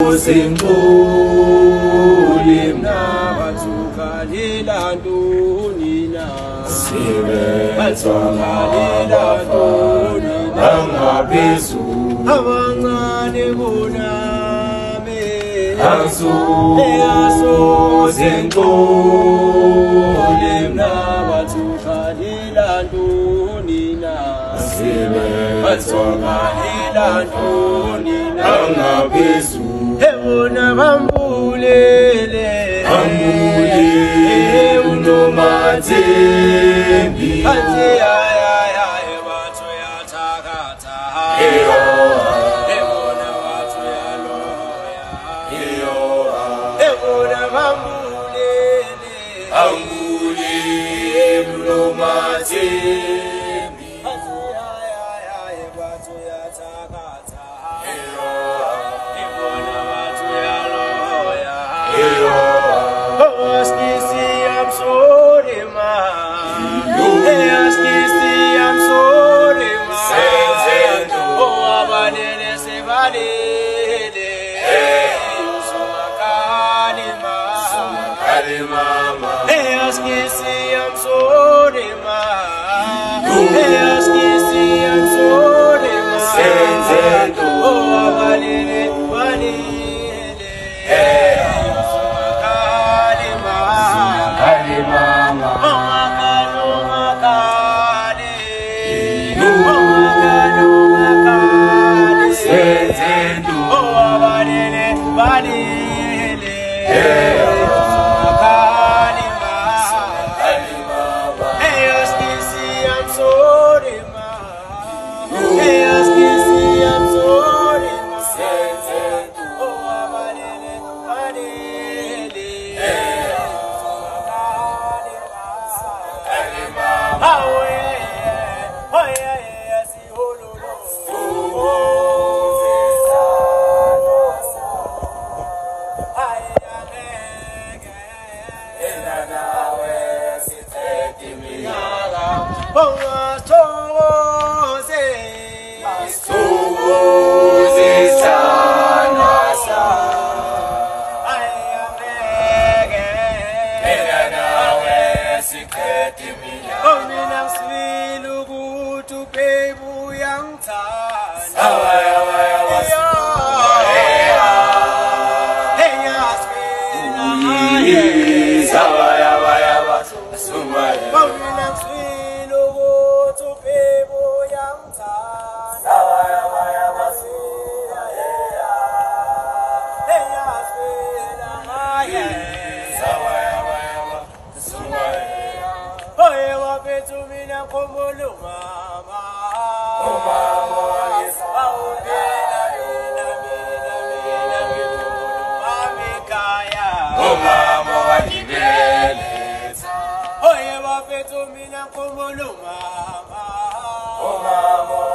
Uzinkuli mnabathukalela ntonina Sibethwakalela ntonina Angaphezulu Abancane boname Uzinkuli mnabathukalela ntonina Sibethwakalela ntonina Angaphezulu Ebona bambulele unomathembi Athi ayaya batho yathakatha Ebona batho yaloya Ebona bambulele unomathembi Athi ayaya batho yathakatha I'm sorry, ma. I'm sorry, ma. Oh, abanele se valele. Sumakali mama. I'm sorry, ma. I'm sorry, ma. Oh, abanele valele. Mama.